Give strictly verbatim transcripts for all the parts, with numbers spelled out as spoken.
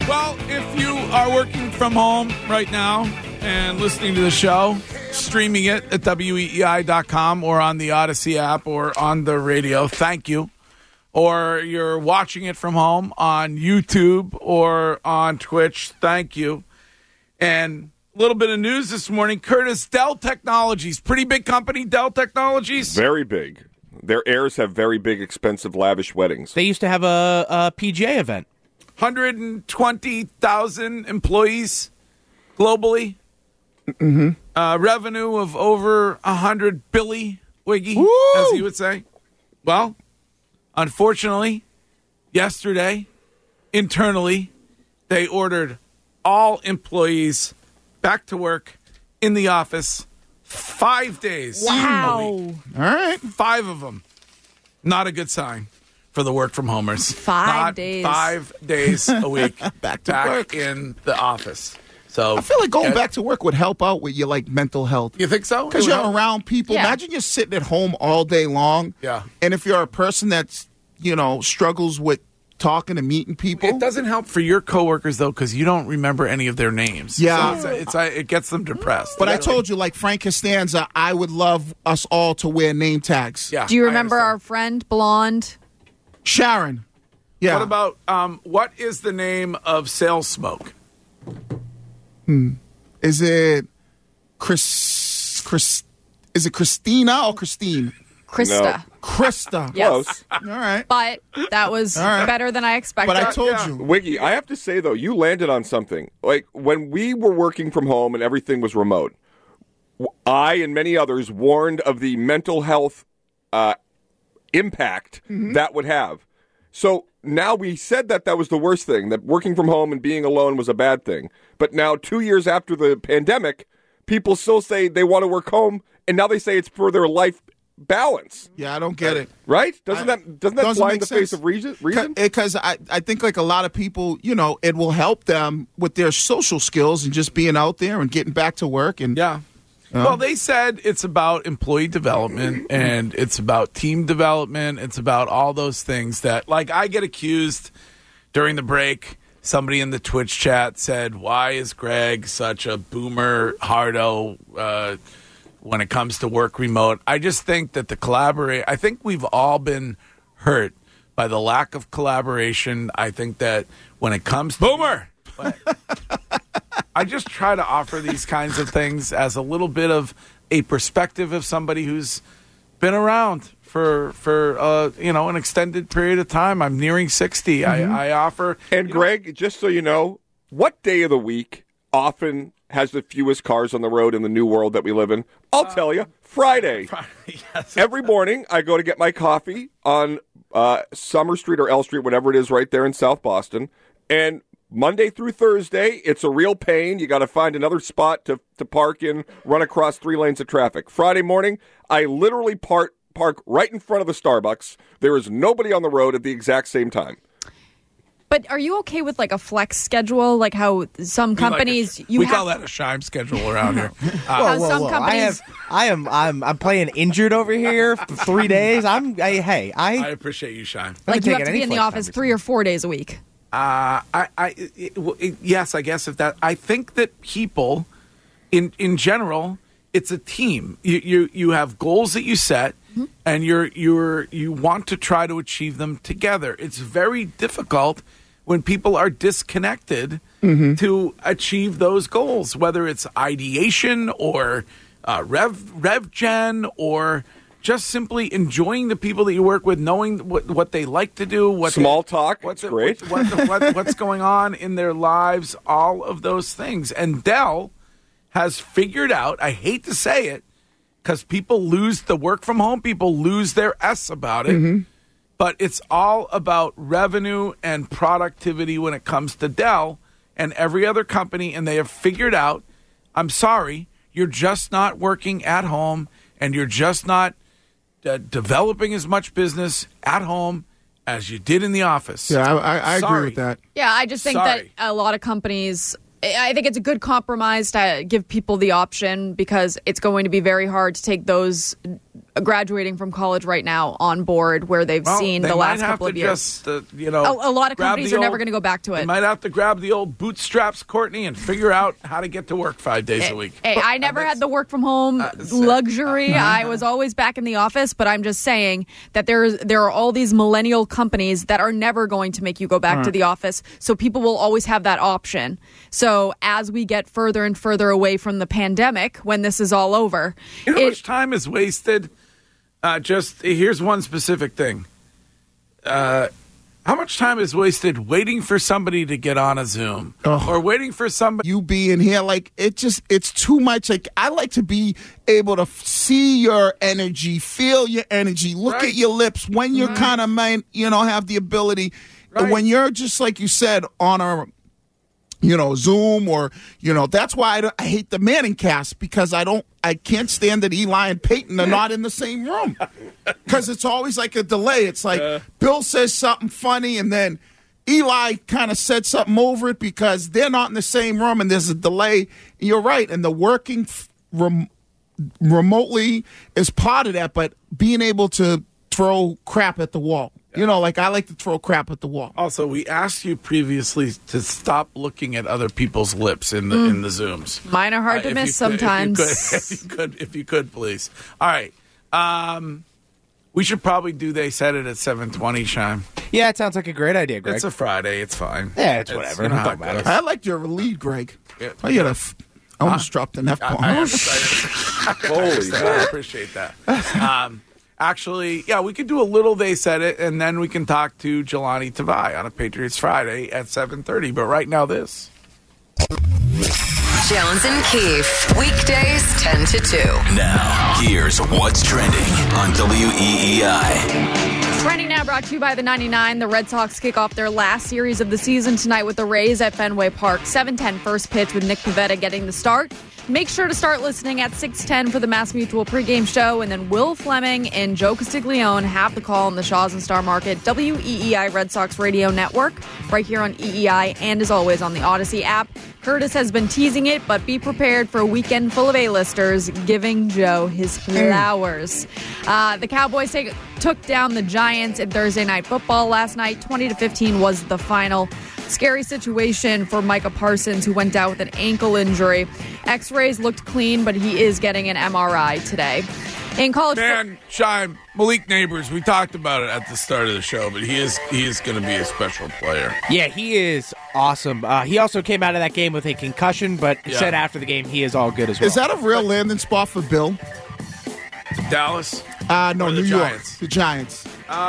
Well, if you are working from home right now and listening to the show, streaming it at W E E I dot com or on the Odyssey app or on the radio, thank you. Or you're watching it from home on YouTube or on Twitch, thank you. And a little bit of news this morning. Curtis, Dell Technologies, pretty big company, Dell Technologies. Very big. Their heirs have very big, expensive, lavish weddings. They used to have a, a P G A event. one hundred twenty thousand employees globally. Mm-hmm. Uh, revenue of over one hundred billion, Wiggy, Woo! as he would say. Well, unfortunately, yesterday, internally, they ordered all employees back to work in the office five days. Wow. a week. All right. Five of them. Not a good sign for the work from homers. Five Not days. Five days a week Back to back work. in the office. So I feel like going yeah, back to work would help out with your like mental health. You think so? Because It would you're help? around people. Yeah. Imagine you're sitting at home all day long. Yeah. And if you're a person that's, you know, struggles with talking and meeting people. It doesn't help for your coworkers though, because you don't remember any of their names. Yeah. so it's, it's, it gets them depressed. But I told you, like Frank Costanza, I would love us all to wear name tags. Yeah. Do you I remember our understand. friend, Blonde? Sharon. Yeah. What about um? What is the name of Sales Smoke? Is it Chris? Chris? Is it Christina or Christine? Krista. Krista. Yes. Close. All right. But that was All right. better than I expected. But I told Yeah. you. Wiggy, I have to say, though, you landed on something. Like, when we were working from home and everything was remote, w- I and many others warned of the mental health uh, impact that would have. So now we said that that was the worst thing, that working from home and being alone was a bad thing. But now, two years after the pandemic, people still say they want to work home, and now they say it's for their life balance. Yeah, I don't get it. Right? Doesn't I- that doesn't that doesn't fly in make the face sense. of reason? reason? Because I, I think like a lot of people, you know, it will help them with their social skills and just being out there and getting back to work. And Yeah. Well, they said it's about employee development and it's about team development. It's about all those things that, like, I get accused during the break. Somebody in the Twitch chat said, "Why is Greg such a boomer hardo uh, when it comes to work remote?" I just think that the collaborate. I think we've all been hurt by the lack of collaboration. I think that when it comes to boomer. I just try to offer these kinds of things as a little bit of a perspective of somebody who's been around for for uh, you know an extended period of time. I'm nearing sixty. Mm-hmm. I, I offer. And Greg, just so you know, what day of the week often has the fewest cars on the road in the new world that we live in? I'll tell you, Friday. Yes. Every morning, I go to get my coffee on uh, Summer Street or L Street, whatever it is, right there in South Boston. And Monday through Thursday, it's a real pain. You got to find another spot to, to park in, run across three lanes of traffic. Friday morning, I literally park park right in front of the Starbucks. There is nobody on the road at the exact same time. But are you okay with like a flex schedule, like how some companies Like a- you we have? call that a Shime schedule around here. Uh, how some I companies. have, I am, I'm, I'm playing injured over here for three days. I'm, I, hey, I, I appreciate you, Shime. I'm like you have taking to any be in the flex office time three or four days a week. Uh, I, I, it, well, it, yes, I guess if that, I think that people, in in general, it's a team. You you you have goals that you set, mm-hmm. and you're you're you want to try to achieve them together. It's very difficult when people are disconnected mm-hmm. to achieve those goals, whether it's ideation or uh, rev rev gen or just simply enjoying the people that you work with, knowing what, what they like to do, what Small they, talk, what's it's great. What, what, what, what's going on in their lives, all of those things. And Dell has figured out, I hate to say it, because people lose the work from home, people lose their S about it, mm-hmm. but it's all about revenue and productivity when it comes to Dell and every other company, and they have figured out, I'm sorry, you're just not working at home, and you're just not Uh, developing as much business at home as you did in the office. Yeah, I, I, I agree Sorry. with that. Yeah, I just think Sorry. that a lot of companies, I think it's a good compromise to give people the option because it's going to be very hard to take those graduating from college right now on board where they've Well, seen they the last might have couple to of years. Just, uh, you know, A, a lot of grab companies the are never old- going to go back to They it. might have to grab the old bootstraps, Courtney, and figure out how to get to work five days a week. Hey, I never had the work from home luxury. I was always back in the office, but I'm just saying that there's there are all these millennial companies that are never going to make you go back to the office. So people will always have that option. So as we get further and further away from the pandemic, when this is all over, You know how it- much time is wasted? Uh, just here's one specific thing. Uh, how much time is wasted waiting for somebody to get on a Zoom Oh. or waiting for somebody? You being here, like it just it's too much. Like I like to be able to f- see your energy, feel your energy, look Right. at your lips when you're kind of man, you know, have the ability. Right. When you're just like you said on a, you know, Zoom or you know, that's why I, don't- I hate the Manning cast because I don't, I can't stand that Eli and Peyton are not in the same room because it's always like a delay. It's like Bill says something funny and then Eli kind of said something over it because they're not in the same room and there's a delay. You're right, and the working f- rem- remotely is part of that, but being able to throw crap at the wall. You know, like I like to throw crap at the wall. Also, we asked you previously to stop looking at other people's lips in the in the Zooms. mine are hard Uh, to if miss you sometimes. Could, if, you could, if you could, if you could, please. All right. Um, we should probably do. They said it at seven twenty. Shime. Yeah, it sounds like a great idea, Greg. It's a Friday. It's fine. Yeah, it's whatever. you know It how don't it matter. goes. I liked your lead, Greg. Yeah. I got a. F- I almost dropped an F bomb. I, I, I, Holy I appreciate that. Um, actually, yeah, we could do a little. They said it, and then we can talk to Jelani Tavai on a Patriots Friday at seven thirty. But right now, this. Jones and Keefe, weekdays ten to two. Now, here's what's trending on W E E I. Trending now brought to you by the ninety-nine. The Red Sox kick off their last series of the season tonight with the Rays at Fenway Park. seven ten first pitch with Nick Pivetta getting the start. Make sure to start listening at six ten for the Mass Mutual pregame show. And then Will Fleming and Joe Castiglione have the call on the Shaws and Star Market W E E I Red Sox Radio Network right here on E E I and as always on the Odyssey app. Curtis has been teasing it, but be prepared for a weekend full of A-listers giving Joe his flowers. Uh, the Cowboys take, took down the Giants in Thursday Night Football last night. twenty to fifteen was the final. Scary situation for Micah Parsons, who went down with an ankle injury. X-rays looked clean, but he is getting an M R I today. In college Man, Shime, Malik Neighbors, we talked about it at the start of the show, but he is he is going to be a special player. Yeah, he is awesome. Uh, he also came out of that game with a concussion, but Yeah. said after the game he is all good as well. Is that a real landing spot for Bill? Dallas? Uh, no, Or the New York. Giants? The Giants.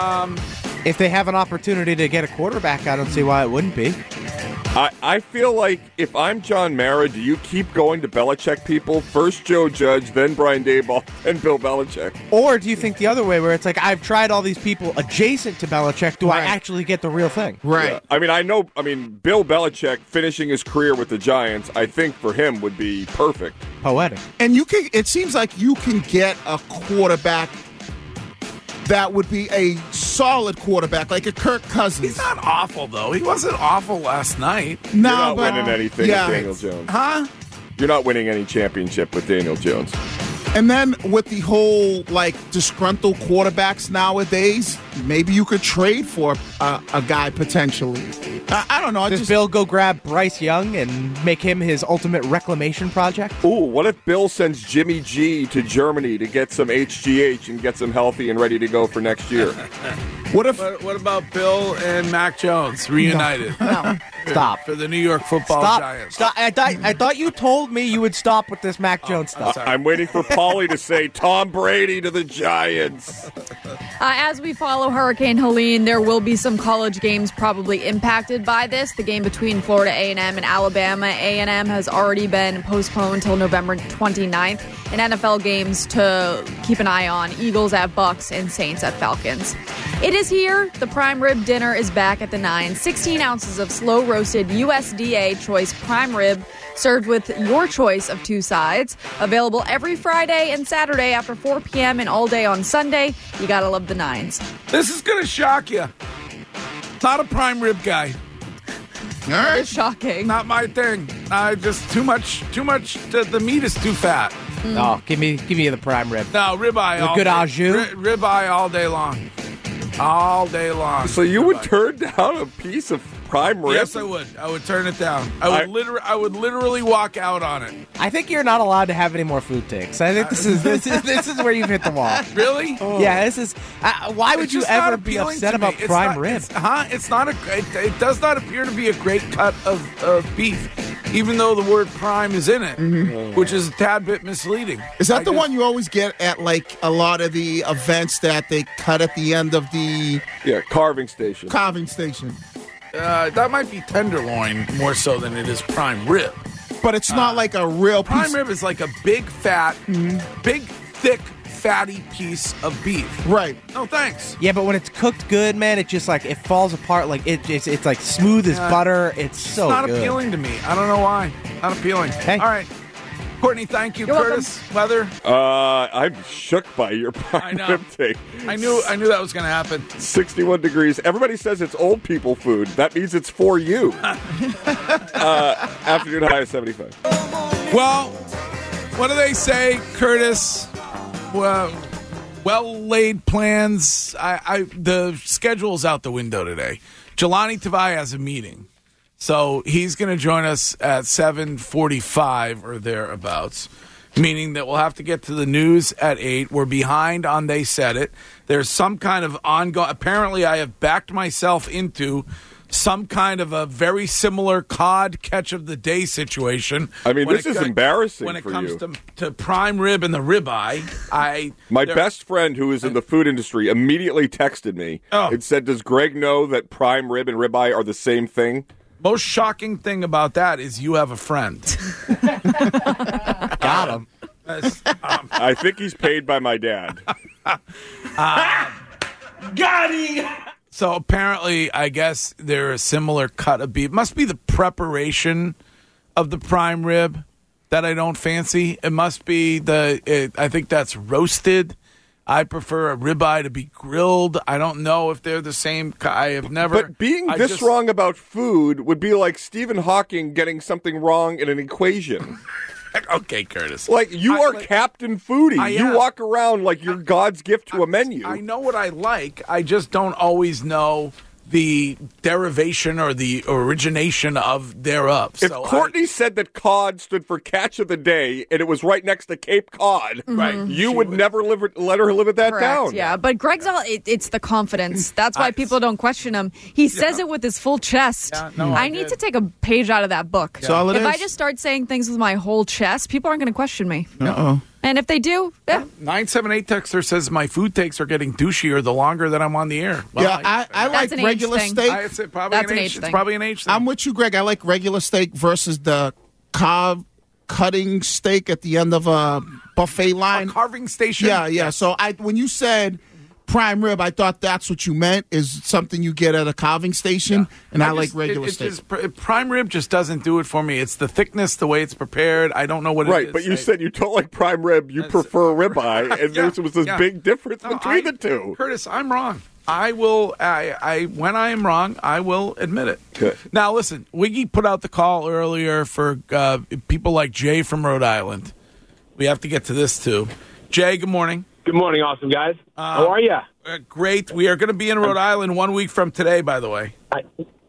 If they have an opportunity to get a quarterback, I don't see why it wouldn't be. I, I feel like if I'm John Mara, do you keep going to Belichick people? First Joe Judge, then Brian Daboll, then Bill Belichick. Or do you think the other way, where it's like, I've tried all these people adjacent to Belichick, do I Right. actually get the real thing? Right. Yeah. I mean, I know, I mean, Bill Belichick finishing his career with the Giants, I think for him would be perfect. Poetic. And you can. It seems like you can get a quarterback that would be a solid quarterback, like a Kirk Cousins. He's not awful, though. He wasn't awful last night. No, You're not but winning anything yeah. with Daniel Jones. Huh? You're not winning any championship with Daniel Jones. And then with the whole like disgruntled quarterbacks nowadays, maybe you could trade for a, a guy potentially. I, I don't know. I Does just, Bill go grab Bryce Young and make him his ultimate reclamation project? Ooh, what if Bill sends Jimmy G to Germany to get some H G H and gets him healthy and ready to go for next year? what if? What, what about Bill and Mac Jones reunited Stop. for the New York Football Stop. Giants? Stop. I thought, I thought you told me you would stop with this Mac Jones stuff. I'm waiting for Paulie to say Tom Brady to the Giants. Uh, as we follow Hurricane Helene, there will be some college games probably impacted by this. The game between Florida A and M and Alabama A and M has already been postponed until November twenty-ninth. And N F L games to keep an eye on: Eagles at Bucks and Saints at Falcons. It is here. The prime rib dinner is back at the Nine. sixteen ounces of slow roasted U S D A choice prime rib, served with your choice of two sides. Available every Friday and Saturday after four p.m. and all day on Sunday. You gotta love the Nines. This is going to shock you. Not a prime rib guy. All right. It's shocking. Not my thing. I just too much. Too much. The, the meat is too fat. Oh, give me give me the prime rib. No, ribeye The all good day. au jus? Ri- ribeye all day long. All day long. So you would Ribeye. turn down a piece of prime rib? Yes, I would. I would turn it down. I would I- literally, I would literally walk out on it. I think you're not allowed to have any more food takes. I think this is this is this is where you've hit the wall. Really? Yeah, this is. Uh, why would It's you just not ever be appealing upset to me. about It's prime not- rib? It's, huh? It's not a. It, it does not appear to be a great cut of, of beef, even though the word prime is in it, which is a tad bit misleading. Is that I the just- one you always get at like a lot of the events that they cut at the end of the Yeah, carving station. carving station? Uh, that might be tenderloin more so than it is prime rib. But it's not like a real Prime piece. rib is like a big fat, big thick, fatty piece of beef. Right. No thanks. Yeah, but when it's cooked good, man, it just like it falls apart. Like it, it's it's like smooth as Yeah. butter. It's so Not good. appealing to me. I don't know why. Not appealing. Hey. All right. Courtney, thank you. You're Curtis, weather. Uh, I'm shook by your I prime know. rib take. I knew I knew that was going to happen. sixty-one degrees. Everybody says it's old people food. That means it's for you. uh, afternoon high of seventy-five. Well, what do they say, Curtis? Well, well laid plans. I, I the schedule's out the window today. Jelani Tavai has a meeting. So he's going to join us at seven forty-five or thereabouts, meaning that we'll have to get to the news at eight. We're behind on They Said It. There's some kind of ongoing... Apparently, I have backed myself into some kind of a very similar cod catch of the day situation. I mean, When this it is co- embarrassing When it for comes you. to, to prime rib and the ribeye, I... My there- best friend, who is in the food industry, immediately texted me Oh. and said, "Does Greg know that prime rib and ribeye are the same thing?" Most shocking thing about that is you have a friend. Got him. That's- um, I think he's paid by my dad. So apparently, I guess they're a similar cut of beef. Must be the preparation of the prime rib that I don't fancy. It must be the. It, I think that's roasted. I prefer a ribeye to be grilled. I don't know if they're the same. cu- I have never. But being I this just- wrong about food would be like Stephen Hawking getting something wrong in an equation. Okay, Curtis. Like, you I- are like- Captain Foodie. I You am. walk around like you're God's gift to a menu. I know what I like. I just don't always know the derivation or the origination of thereof. If so I- Courtney said that cod stood for catch of the day and it was right next to Cape Cod, Right. you She would, would- never live, let her live it that Correct, down. yeah. But Greg's all, it, it's the confidence. That's why I- people don't question him. He says it with his full chest. Yeah, no, I I need did. to take a page out of that book. That's all it if I is. just start saying things with my whole chest, people aren't going to question me. Uh-oh. And if they do, eh, nine seven eight texter says my food takes are getting douchier the longer that I'm on the air. Well, yeah, I, I like That's an age regular thing. steak. I- it's probably That's an an age. age It's thing. probably an age thing. I'm with you, Greg. I like regular steak versus the carve cutting steak at the end of a buffet A line. carving station. Yeah, yeah. So I, when you said prime rib, I thought that's what you meant. Is something you get at a carving station, and I, like just- regular it, it steak. just- pr- prime rib just doesn't do it for me. It's the thickness, the way it's prepared. I don't know what it Right, is. but you I- said you don't like prime rib, you That's- prefer ribeye, and Yeah, there was this yeah. big difference No, between I- the two. Curtis, I'm wrong. I will. I, I when I am wrong, I will admit it. Good. Now, listen. Wiggy put out the call earlier for uh, people like Jay from Rhode Island. We have to get to this too. Jay, good morning. Good morning, awesome guys. How are you? Uh, great. We are going to be in Rhode Island one week from today. By the way. I,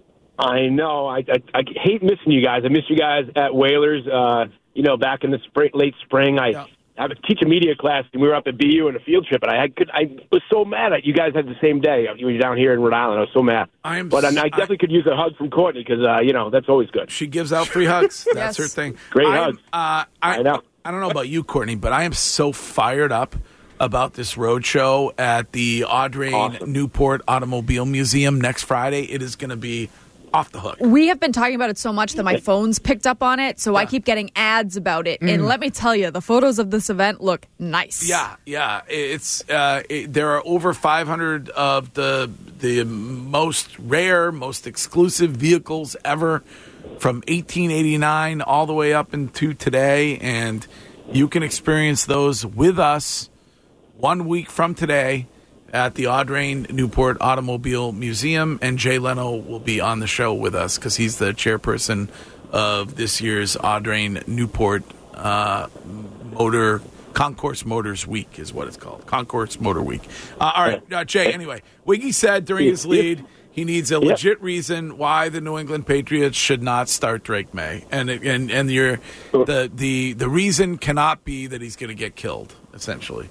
I know. I, I I hate missing you guys. I miss you guys at Whalers. Uh, you know, back in the spring, late spring, I. Yeah. I was teaching media class, and we were up at B U on a field trip, and I had, could, I was so mad at you guys had the same day. You were down here in Rhode Island. I was so mad. I am but I, s- I definitely could use a hug from Courtney because, uh, you know, that's always good. She gives out free hugs. That's Yes. her thing. Great I'm, hugs. Uh, I, I know. I don't know about you, Courtney, but I am so fired up about this road show at the Audrain Awesome. Newport Automobile Museum next Friday. It is going to be off the hook. we have been talking about it so much that my phone's picked up on it, so I keep getting ads about it. And let me tell you, the photos of this event look nice. Yeah, yeah. It's uh, it, there are over five hundred of the the most rare, most exclusive vehicles ever from eighteen eighty-nine all the way up into today, and you can experience those with us one week from today at the Audrain Newport Automobile Museum, and Jay Leno will be on the show with us because he's the chairperson of this year's Audrain Newport uh, Motor Concourse Motors Week is what it's called. Concourse Motor Week. Uh, all right, uh, Jay. Anyway, Wiggy said during his lead he needs a legit reason why the New England Patriots should not start Drake May, and and and your the the the reason cannot be that he's going to get killed. Essentially,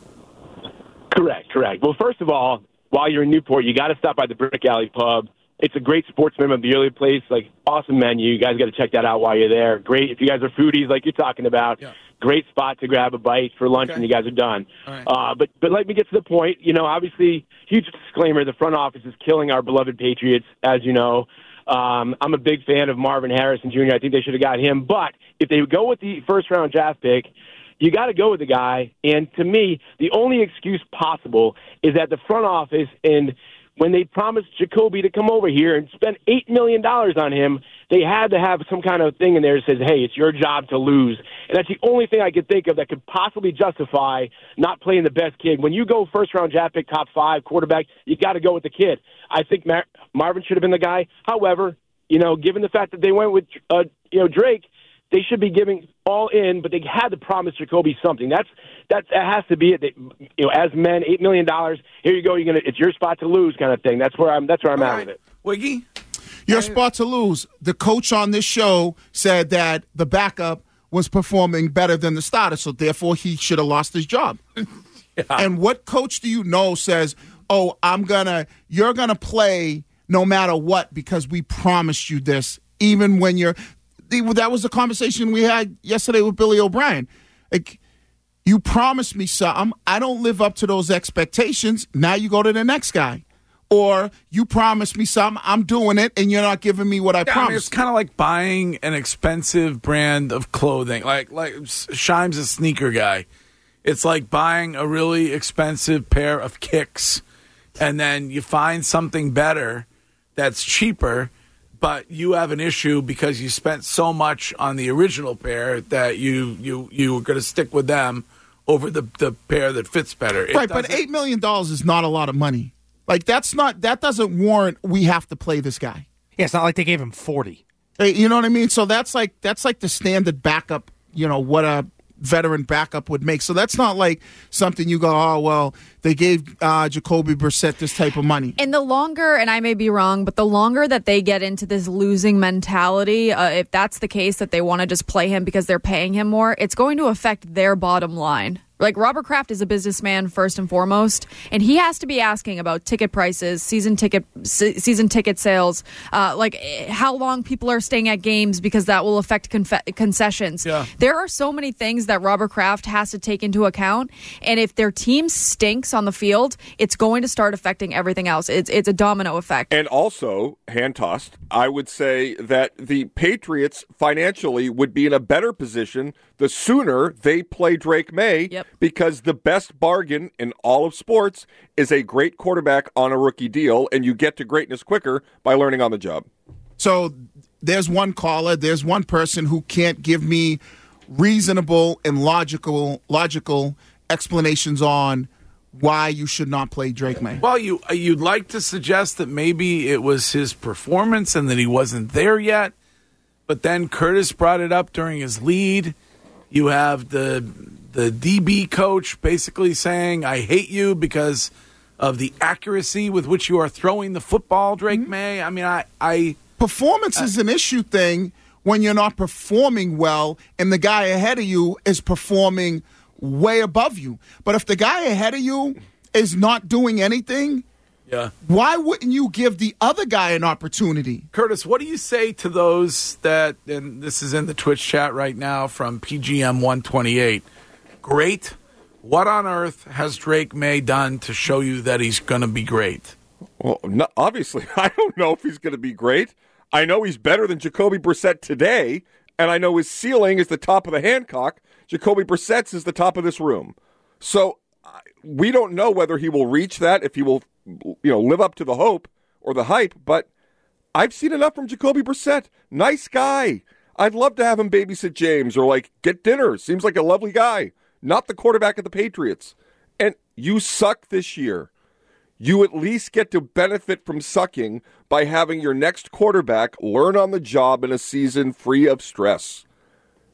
correct, correct. Well, first of all, while you're in Newport, you got to stop by the Brick Alley Pub. It's a great sports memorabilia place, like awesome menu. You guys got to check that out while you're there. Great if you guys are foodies, like you're talking about. Yeah. Great spot to grab a bite for lunch okay. when you guys are done. Right. Uh, but but let me get to the point. You know, obviously, huge disclaimer: the front office is killing our beloved Patriots, as you know. Um, I'm a big fan of Marvin Harrison Junior I think they should have got him. But if they go with the first round draft pick, you got to go with the guy. And to me, the only excuse possible is that the front office, and when they promised Jacoby to come over here and spend eight million dollars on him, they had to have some kind of thing in there that says, hey, it's your job to lose. And that's the only thing I could think of that could possibly justify not playing the best kid. When you go first-round draft pick, top five, quarterback, you got to go with the kid. I think Mar- Marvin should have been the guy. However, you know, given the fact that they went with, uh, you know, Drake, they should be giving all in, but they had to promise Jacoby something. That's that, that has to be it. They, you know, as men, eight million dollars. Here you go. You're gonna. It's your spot to lose, kind of thing. That's where I'm. That's where I'm all at right. with it. Wiggy, your spot to lose. The coach on this show said that the backup was performing better than the starter, so therefore he should have lost his job. yeah. And what coach do you know says, "Oh, I'm gonna. You're gonna play no matter what because we promised you this, even when you're." That was the conversation we had yesterday with Billy O'Brien. Like, you promised me something. I don't live up to those expectations. Now you go to the next guy. Or you promised me something. I'm doing it, and you're not giving me what I yeah, promised. I mean, it's kind of like buying an expensive brand of clothing. Like, like Shime's a sneaker guy. It's like buying a really expensive pair of kicks, and then you find something better that's cheaper, but you have an issue because you spent so much on the original pair that you you you were going to stick with them over the, the pair that fits better. It right, but eight million dollars is not a lot of money. Like, that's not that doesn't warrant we have to play this guy. Yeah, it's not like they gave him forty. Hey, you know what I mean? So that's like that's like the standard backup. You know what a veteran backup would make. So that's not like something you go, oh, well, they gave uh, Jacoby Brissett this type of money. And the longer, and I may be wrong, but the longer that they get into this losing mentality, uh, if that's the case that they want to just play him because they're paying him more, it's going to affect their bottom line. Like, Robert Kraft is a businessman first and foremost, and he has to be asking about ticket prices, season ticket se- season ticket sales, uh, like how long people are staying at games because that will affect confe- concessions. Yeah. There are so many things that Robert Kraft has to take into account, and if their team stinks on the field, it's going to start affecting everything else. It's it's a domino effect. And also, hand tossed, I would say that the Patriots financially would be in a better position the sooner they play Drake May. Yep. Because the best bargain in all of sports is a great quarterback on a rookie deal, and you get to greatness quicker by learning on the job. So there's one caller, there's one person who can't give me reasonable and logical logical explanations on why you should not play Drake May. Well, you you'd like to suggest that maybe it was his performance and that he wasn't there yet, but then Curtis brought it up during his lead. You have the the D B coach basically saying, I hate you because of the accuracy with which you are throwing the football, Drake mm-hmm. May. I mean, I... I Performance uh, is an issue thing when you're not performing well and the guy ahead of you is performing way above you. But if the guy ahead of you is not doing anything, yeah, why wouldn't you give the other guy an opportunity? Curtis, what do you say to those that, and this is in the Twitch chat right now from P G M one twenty-eight, great. What on earth has Drake May done to show you that he's going to be great? Well, no, obviously, I don't know if he's going to be great. I know he's better than Jacoby Brissett today, and I know his ceiling is the top of the Hancock. Jacoby Brissett's is the top of this room. So we don't know whether he will reach that, if he will, you know, live up to the hope or the hype, but I've seen enough from Jacoby Brissett. Nice guy. I'd love to have him babysit James or, like, get dinner. Seems like a lovely guy. Not the quarterback of the Patriots. And you suck this year. You at least get to benefit from sucking by having your next quarterback learn on the job in a season free of stress.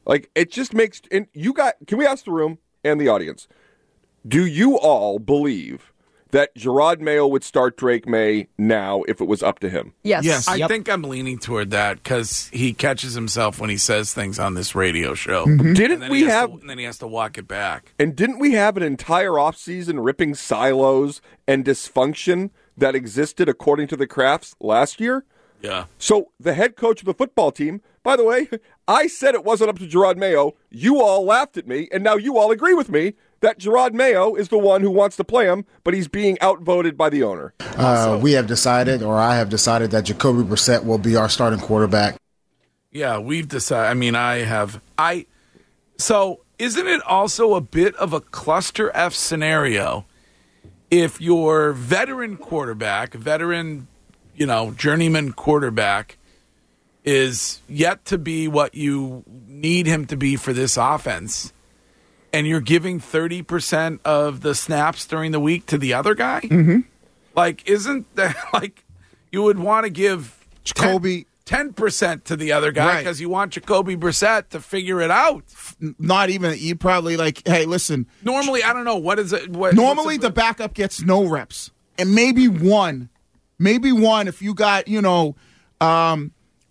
Like, it just makes – and you got – can we ask the room and the audience, do you all believe that Gerard Mayo would start Drake May now if it was up to him? Yes. Yes. I Yep. think I'm leaning toward that because he catches himself when he says things on this radio show. Didn't And then we he has have to, and then he has to walk it back. And didn't we have an entire offseason ripping silos and dysfunction that existed according to the Crafts last year? Yeah. So the head coach of the football team, by the way, I said it wasn't up to Gerard Mayo. You all laughed at me, and now you all agree with me that Gerard Mayo is the one who wants to play him, but he's being outvoted by the owner. Uh, we have decided, or I have decided, that Jacoby Brissett will be our starting quarterback. Yeah, we've decided. I mean, I have. I. So, isn't it also a bit of a cluster F scenario if your veteran quarterback, veteran, you know, journeyman quarterback, is yet to be what you need him to be for this offense, and you're giving thirty percent of the snaps during the week to the other guy? Mm-hmm. Like, isn't that, like, you would want to give Jacoby ten percent to the other guy Right. because you want Jacoby Brissett to figure it out. not even you probably like, hey, listen. Normally, I don't know. What is it? What, Normally, what's the it- backup gets no reps, and maybe one, maybe one if you got you know, um,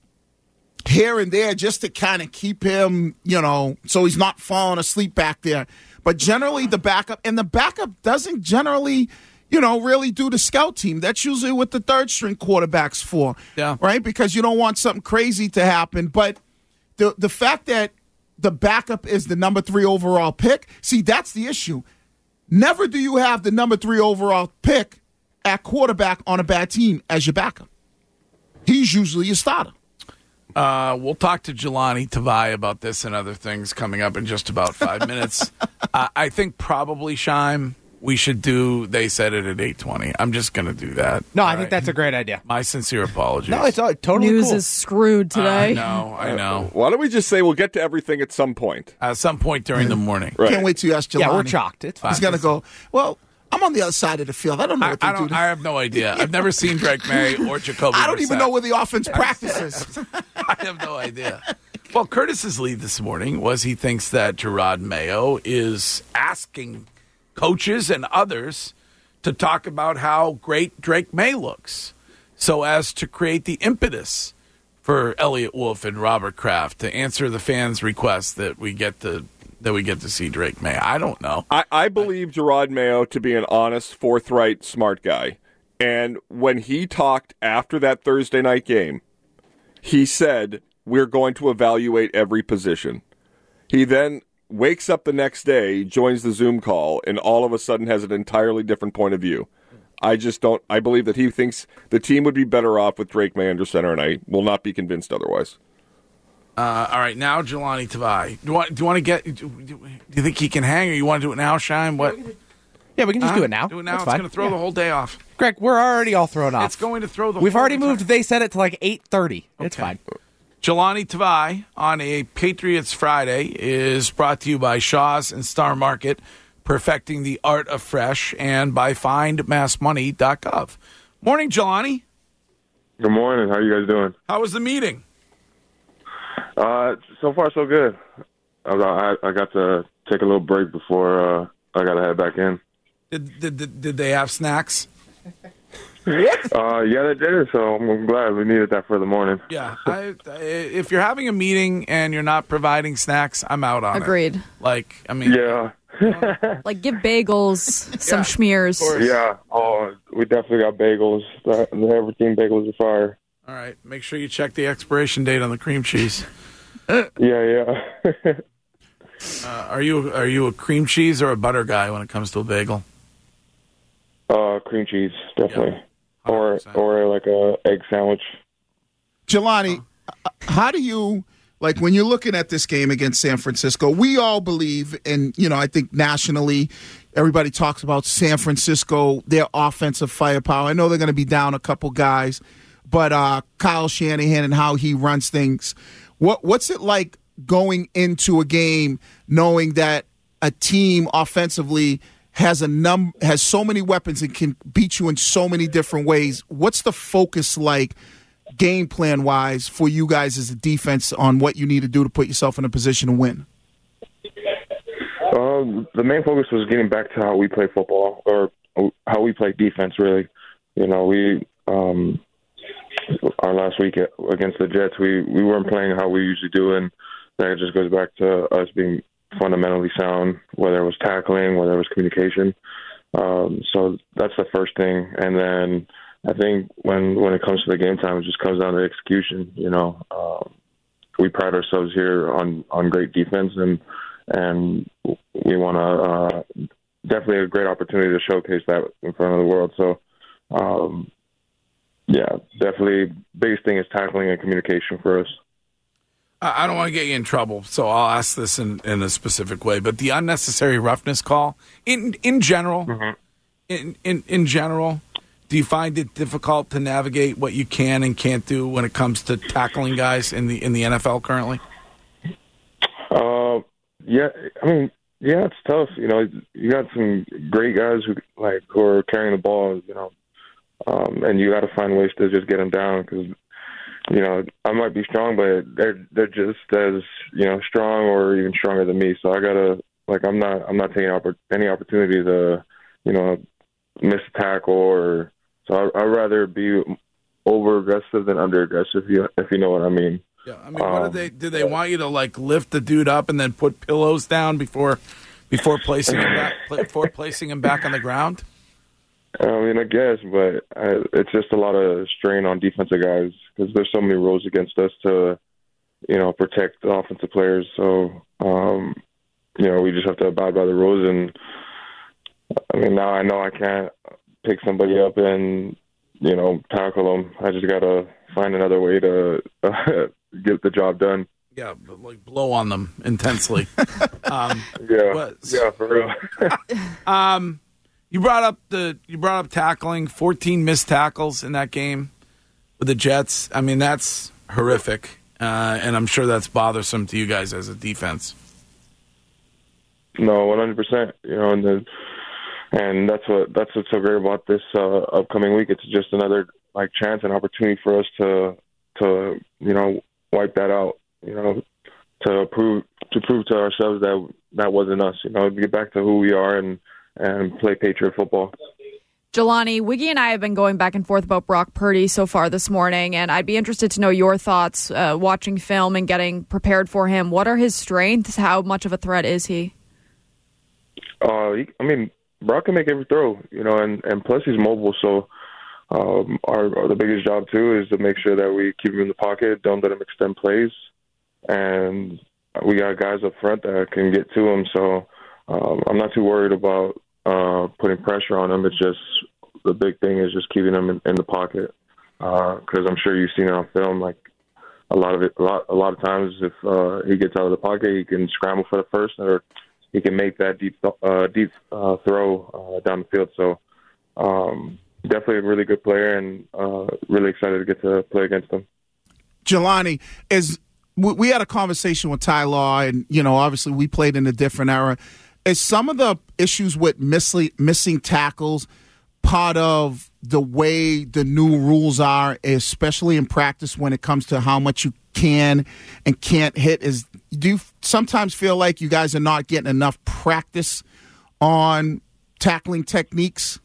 here and there just to kind of keep him, you know, so he's not falling asleep back there. But generally, the backup and the backup doesn't generally, you know, really do the scout team. That's usually what the third string quarterback's for, Yeah. right? Because you don't want something crazy to happen. But the the fact that the backup is the number three overall pick, see, that's the issue. Never do you have the number three overall pick at quarterback on a bad team as your backup. He's usually your starter. Uh, we'll talk to Jelani Tavai about this and other things coming up in just about five minutes. Uh, I think probably, Shime, we should do, they said it at eight twenty. I'm just going to do that. No, I All think right? that's a great idea. My sincere apologies. No, it's all, totally News cool. is screwed today. I know, I know. Why don't we just say we'll get to everything at some point? At some point during the morning. Right. Can't wait till you ask Jelani. yeah, we're chalked. It's fine. He's going to go, well, I'm on the other side of the field. I don't know I, what they I do. don't. to- I have no idea. I've never seen Drake May or Jacoby I don't even Brissett. know where the offense practices. I have no idea. Well, Curtis's lead this morning was he thinks that Gerard Mayo is asking coaches and others to talk about how great Drake May looks so as to create the impetus for Elliot Wolf and Robert Kraft to answer the fans' request that we get to that we get to see Drake May. I don't know. I, I believe Gerard Mayo to be an honest, forthright, smart guy. And when he talked after that Thursday night game, he said, we're going to evaluate every position. He then wakes up the next day, joins the Zoom call, and all of a sudden has an entirely different point of view. I just don't, I believe that he thinks the team would be better off with Drake May under center, and I will not be convinced otherwise. Uh, all right, now Jelani Tavai. Do you want? Do you want to get? Do, do you think he can hang, or you want to do it now, Shine? What? Yeah, we can just Huh? do it now. Do it now. That's It's fine. going to throw Yeah. the whole day off. Greg, we're already all thrown off. It's going to throw the. We've whole already entire- moved. They said it to like eight thirty. It's Okay. fine. Jelani Tavai on a Patriots Friday is brought to you by Shaw's and Star Market, perfecting the art of fresh, and by find mass money dot gov. Morning, Jelani. Good morning. How you guys doing? How was the meeting? Uh, so far so good. I, I, I got to take a little break before uh, I got to head back in. Did, did, did, did they have snacks? Uh, yeah, they did. So I'm glad we needed that for the morning. Yeah. I, I, if you're having a meeting and you're not providing snacks, I'm out on it. Agreed. Like, I mean, Yeah, Like, give bagels some Yeah, schmears. yeah. Oh, we definitely got bagels. The, the Everything bagels are fire. all right. Make sure you check the expiration date on the cream cheese. Yeah, yeah. Uh, are you are you a cream cheese or a butter guy when it comes to a bagel? uh, cream cheese, definitely. Yeah. one hundred Or percent. or like a egg sandwich. Jelani, uh, how do you like when you're looking at this game against San Francisco? We all believe, and you know, I think nationally, everybody talks about San Francisco, their offensive firepower. I know they're going to be down a couple guys, but uh, Kyle Shanahan and how he runs things. What what's it like going into a game knowing that a team offensively has a num has so many weapons and can beat you in so many different ways? What's the focus like game plan wise for you guys as a defense on what you need to do to put yourself in a position to win? Um, the main focus was getting back to how we play football, or how we play defense, really. You know, we um, our last week against the Jets, we, we weren't playing how we usually do, and that just goes back to us being fundamentally sound, whether it was tackling, whether it was communication. Um, so that's the first thing. And then I think when, when it comes to the game time, it just comes down to execution. You know, um, we pride ourselves here on, on great defense, and and we want to uh, definitely a great opportunity to showcase that in front of the world. So, um, yeah, definitely biggest thing is tackling and communication for us. I don't want to get you in trouble, so I'll ask this in, in a specific way. But the unnecessary roughness call, in in general, mm-hmm. in, in in general, do you find it difficult to navigate what you can and can't do when it comes to tackling guys in the in the N F L currently? Uh, yeah, I mean, yeah, it's tough. You know, you got some great guys who like who are carrying the ball. You know, um, and you got to find ways to just get them down because. You know, I might be strong, but they're they're just as you know strong or even stronger than me. So I gotta like I'm not I'm not taking oppor- any opportunity to you know miss a tackle or so. I, I'd rather be over aggressive than under aggressive. If you if you know what I mean. Yeah, I mean, what um, do they do? They want you to like lift the dude up and then put pillows down before before placing him back before placing him back on the ground. I mean, I guess, but I, it's just a lot of strain on defensive guys because there's so many rules against us to, you know, protect the offensive players. So, um, you know, we just have to abide by the rules. And, I mean, now I know I can't pick somebody up and, you know, tackle them. I just got to find another way to uh, get the job done. Yeah, but like blow on them intensely. um, yeah, but, yeah, for real. um. You brought up the you brought up tackling, fourteen missed tackles in that game with the Jets. I mean, that's horrific, uh, and I'm sure that's bothersome to you guys as a defense. No, one hundred percent. You know, and then, and that's what that's what's so great about this uh, upcoming week. It's just another like chance and opportunity for us to to you know wipe that out. You know, to prove to prove to ourselves that that wasn't us. You know, get back to who we are and. and play Patriot football. Jelani, Wiggy and I have been going back and forth about Brock Purdy so far this morning, and I'd be interested to know your thoughts uh, watching film and getting prepared for him. What are his strengths? How much of a threat is he? Uh, he I mean, Brock can make every throw, you know, and, and plus he's mobile, so um, our, our the biggest job, too, is to make sure that we keep him in the pocket, don't let him extend plays, and we got guys up front that can get to him, so um, I'm not too worried about Uh, putting pressure on him. It's just the big thing is just keeping him in, in the pocket because uh, I'm sure you've seen it on film. Like a lot of it, a lot, a lot of times, if uh, he gets out of the pocket, he can scramble for the first, or he can make that deep, uh, deep uh, throw uh, down the field. So um, definitely a really good player, and uh, really excited to get to play against him. Jelani, is we had a conversation with Ty Law, and you know, obviously we played in a different era. Is some of the issues with missing, missing tackles part of the way the new rules are, especially in practice when it comes to how much you can and can't hit? Is do you sometimes feel like you guys are not getting enough practice on tackling techniques?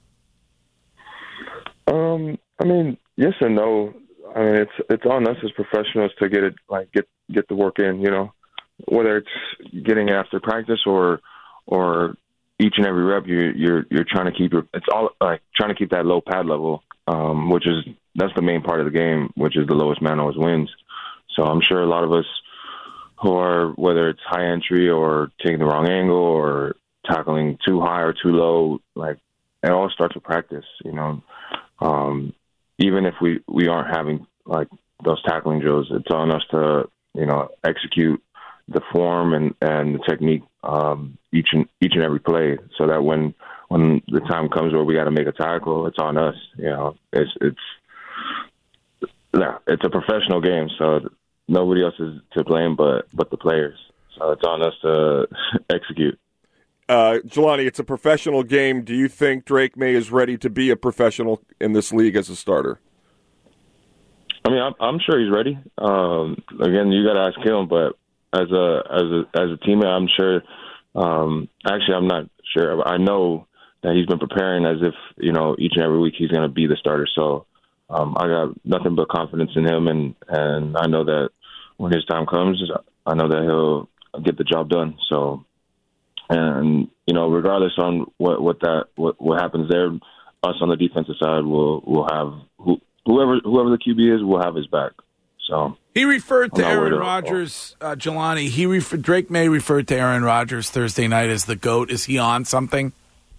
Um, I mean, yes and no. I mean, it's it's on us as professionals to get it like get get the work in. You know, whether it's getting after practice or or each and every rep, you're you're you're trying to keep your it's all like trying to keep that low pad level, um, which is that's the main part of the game, which is the lowest man always wins. So I'm sure a lot of us who are whether it's high entry or taking the wrong angle or tackling too high or too low, like it all starts with practice. You know, um, even if we we aren't having like those tackling drills, it's on us to you know execute the form and, and the technique um, each and each and every play, so that when when the time comes where we got to make a tackle, it's on us. You know, it's it's yeah, it's a professional game, so nobody else is to blame but but the players. So it's on us to execute. Uh, Jelani, it's a professional game. Do you think Drake Maye is ready to be a professional in this league as a starter? I mean, I'm, I'm sure he's ready. Um, again, you got to ask him, but as a as a as a teammate, I'm sure. Um, actually, I'm not sure. I know that he's been preparing as if you know each and every week he's going to be the starter. So um, I got nothing but confidence in him, and and I know that when his time comes, I know that he'll get the job done. So, and you know, regardless on what what that what, what happens there, us on the defensive side will will have who, whoever whoever the Q B is will have his back. So he referred to Aaron to, Rodgers, uh, Jelani. He refer, Drake May referred to Aaron Rodgers Thursday night as the GOAT. Is he on something?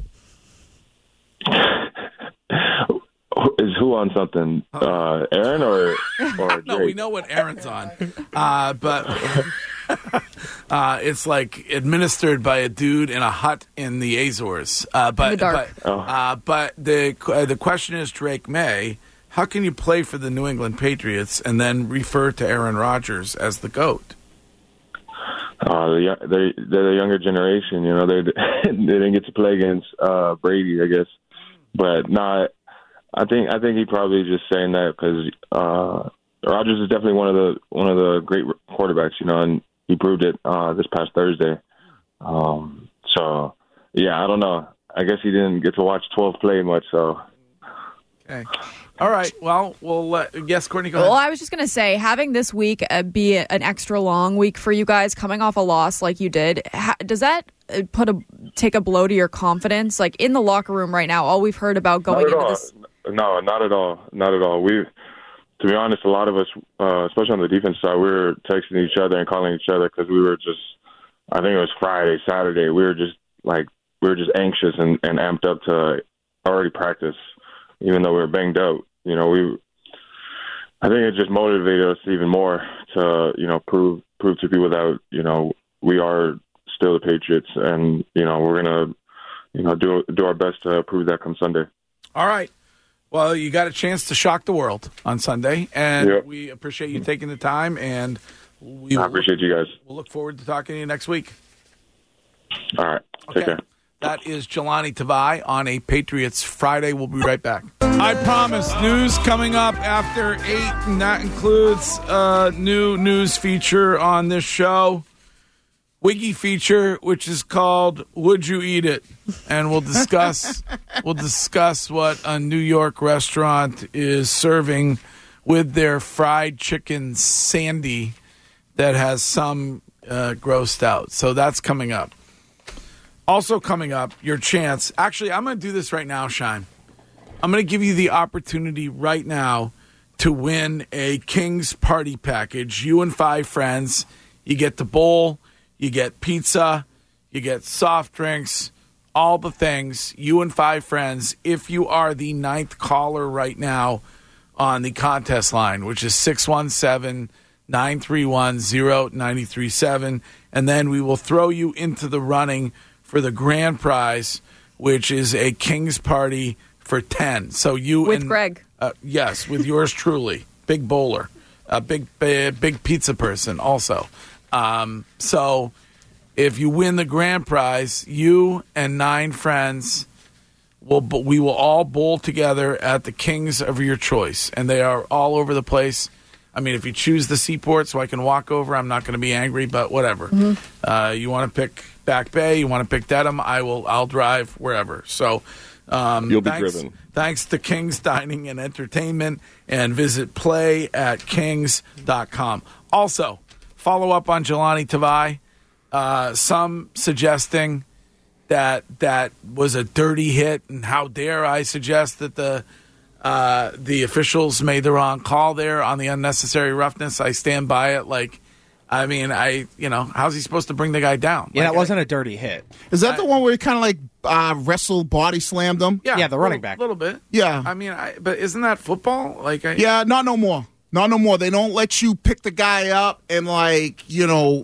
Is who on something? Uh, Aaron or or Drake? No, we know what Aaron's on, uh, but uh, it's like administered by a dude in a hut in the Azores. Uh, but in the dark. but, uh, but the uh, the question is, Drake May, how can you play for the New England Patriots and then refer to Aaron Rodgers as the GOAT? Uh, the, they're, they're the younger generation. You know, they they didn't get to play against uh, Brady, I guess. But no, I think I think he probably just saying that because uh, Rodgers is definitely one of the one of the great quarterbacks. You know, and he proved it uh, this past Thursday. Um, so yeah, I don't know. I guess he didn't get to watch twelve play much. So okay. All right. Well, we'll uh, yes, Courtney, go ahead. Well, I was just going to say, having this week uh, be an extra long week for you guys, coming off a loss like you did, ha- does that put a take a blow to your confidence? Like in the locker room right now, all we've heard about going into all. this. No, not at all. Not at all. We, to be honest, a lot of us, uh, especially on the defense side, we were texting each other and calling each other because we were just. I think it was Friday, Saturday. We were just like we were just anxious and, and amped up to already practice, even though we were banged up. You know, we. I think it just motivated us even more to, you know, prove prove to people that, you know, we are still the Patriots, and you know we're gonna, you know, do do our best to prove that come Sunday. All right. Well, you got a chance to shock the world on Sunday, and yep. we appreciate you taking the time. And we I appreciate you guys. We'll look forward to talking to you next week. All right. Okay. Take care. That is Jelani Tavai on a Patriots Friday. We'll be right back. I promise, news coming up after eight, and that includes a new news feature on this show. Wiggy feature, which is called "Would You Eat It?" and we'll discuss we'll discuss what a New York restaurant is serving with their fried chicken sandy that has some uh, grossed out. So that's coming up. Also coming up, your chance. Actually, I'm going to do this right now, Shine. I'm going to give you the opportunity right now to win a King's Party Package. You and five friends. You get the bowl. You get pizza. You get soft drinks. All the things. You and five friends. If you are the ninth caller right now on the contest line, which is six one seven, nine three one, zero nine three seven. And then we will throw you into the running for the grand prize, which is a King's Party for ten. So you with and Greg, uh, yes, with yours truly, big bowler, a big, big big pizza person, also. Um, so if you win the grand prize, you and nine friends will we will all bowl together at the Kings of your choice, and they are all over the place. I mean, if you choose the Seaport so I can walk over, I'm not going to be angry, but whatever. Mm-hmm. Uh, you want to pick Back Bay, you want to pick Dedham, I will. I'll drive wherever. So um, you'll be thanks, driven. Thanks to Kings Dining and Entertainment, and visit play at kings dot com. Also, follow up on Jelani Tavai. Uh, some suggesting that that was a dirty hit, and how dare I suggest that the Uh, the officials made the wrong call there on the unnecessary roughness. I stand by it. Like, I mean, I, you know, how's he supposed to bring the guy down? Yeah, like, that wasn't a dirty hit. Is that I, the one where he kind of like uh, wrestled, body slammed him? Yeah, yeah, the running little, back. A little bit. Yeah. I mean, I, but isn't that football? Like, I, Yeah, not no more. Not no more. They don't let you pick the guy up and, like, you know,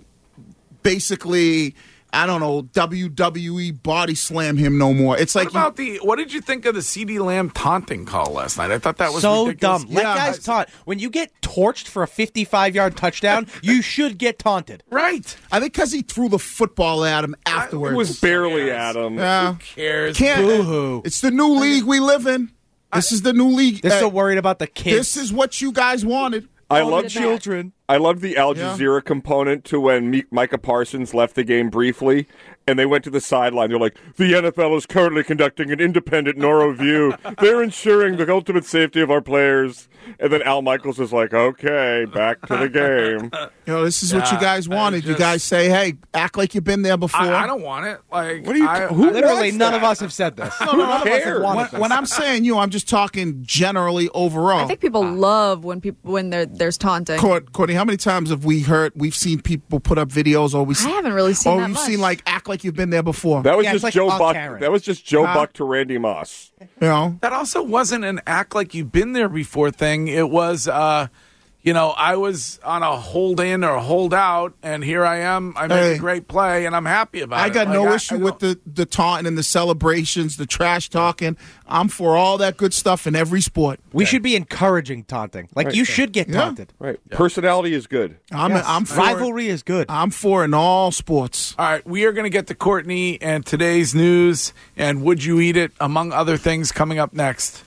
basically, I don't know, W W E body slam him no more. It's like what about you, the? What did you think of the CeeDee Lamb taunting call last night? I thought that was so ridiculous. dumb. Let Yeah. guys taunt. When you get torched for a fifty-five yard touchdown, you should get taunted. Right? I think because he threw the football at him It afterwards. was barely at him. Yeah. Who cares? Can't. Boo-hoo. It's the new league we live in. This is the new league. They're Uh, so worried about the kids. This is what you guys wanted. I All love the children. I love the Al Jazeera component to when Mi- Micah Parsons left the game briefly, and they went to the sideline. They're like, the N F L is currently conducting an independent neuro review. They're ensuring the ultimate safety of our players. And then Al Michaels is like, okay, back to the game. You know, this is what you Yeah, guys wanted. I you just- guys say, hey, act like you've been there before. I, I don't want it. Like, What are you? I, who Literally, wants none that? of us have said this. No, no, None of us have cares? wanted when, this. when I'm saying you, I'm just talking generally overall. I think people love when people when there there's taunting. Court, Courtney, how many times have we heard, we've seen people put up videos, or we I haven't really seen or that we've much. seen like act like you've been there before. That was Yeah, it's just like Joe Aunt Buck. Karen. That was just Joe Huh? Buck to Randy Moss. you know, That also wasn't an act like you've been there before thing. It was, uh, you know, I was on a hold in or hold out, and here I am. I made Hey. a great play, and I'm happy about I it. got Like, no I- issue I with the the taunting and the celebrations, the trash talking. I'm for all that good stuff in every sport. we should be encouraging taunting. Like, you should get Yeah. taunted. Right. Personality is good. I'm Yes. I'm for Rivalry is good. I'm for in all sports. All right, we are going to get to Courtney and today's news and Would You Eat It, among other things, coming up next.